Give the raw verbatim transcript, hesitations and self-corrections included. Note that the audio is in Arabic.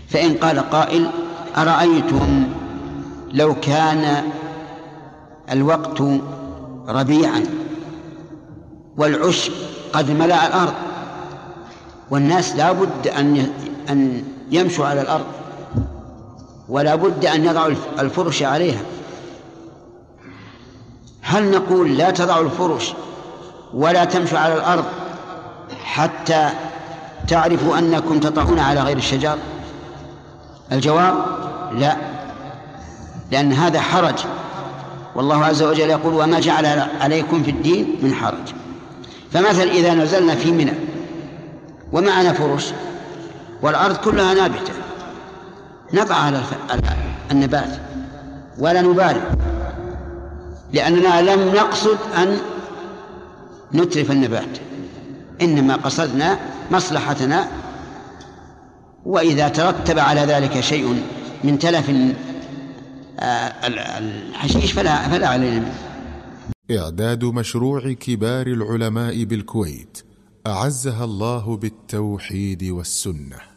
فإن قال قائل: أرأيتم لو كان الوقت ربيعا والعشب قد ملأ الأرض والناس لا بد أن أن يمشوا على الأرض ولا بد أن يضعوا الفرش عليها، هل نقول لا تضعوا الفرش ولا تمشوا على الأرض حتى تعرفوا أنكم تطعون على غير الشجر؟ الجواب: لا، لأن هذا حرج، والله عز وجل يقول: وما جعل عليكم في الدين من حرج. فمثلا إذا نزلنا في منى ومعنا فرش والأرض كلها نابتة، نضع على النبات ولا نبالي، لأننا لم نقصد أن نتلف النبات، إنما قصدنا مصلحتنا، وإذا ترتب على ذلك شيء من تلف الحشيش فلا, فلا علينا منه. إعداد مشروع كبار العلماء بالكويت أعزها الله بالتوحيد والسنة.